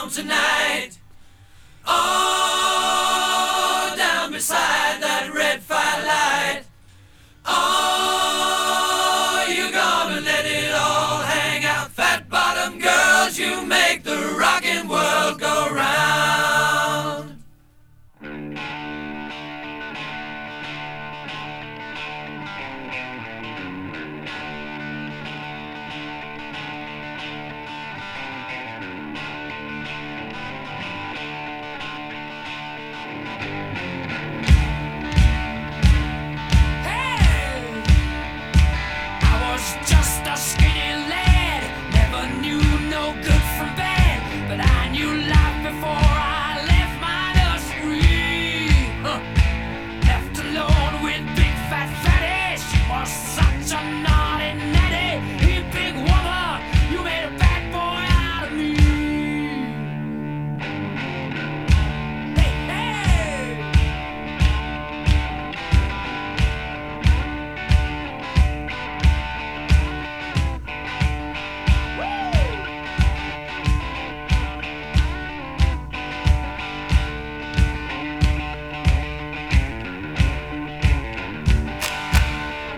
home tonight. Oh, down beside that red firelight. Oh, you're gonna let it all hang out. Fat bottom girls, you make the rockin' world go round. Just a skinny lad, never knew no good from bad, but I knew life before I left my nursery. Left alone with big fat fatty, she was such a naughty natty. You big woman, you made a bad boy out of me. Hey, hey.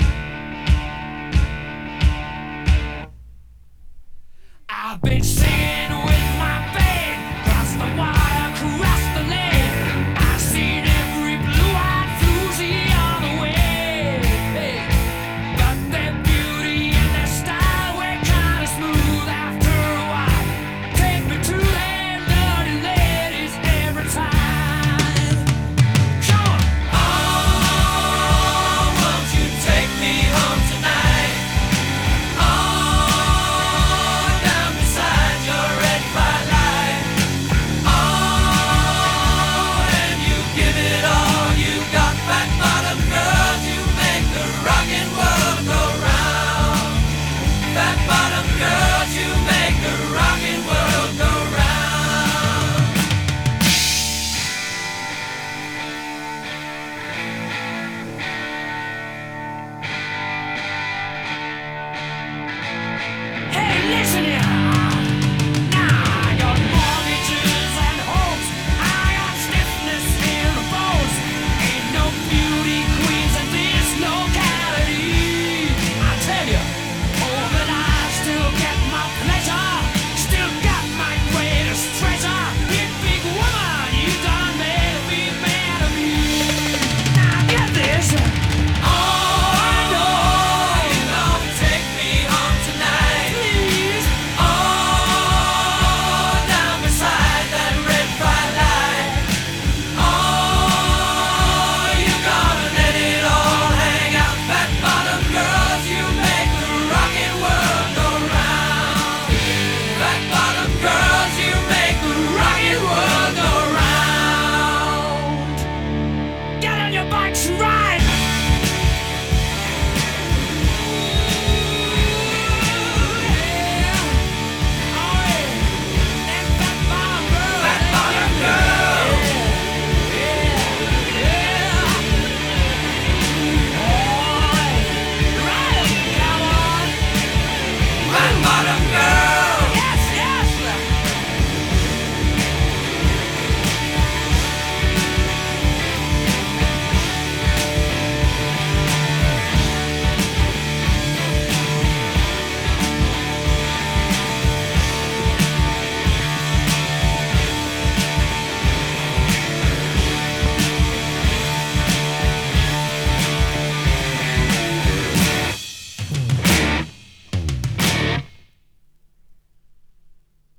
I've been singing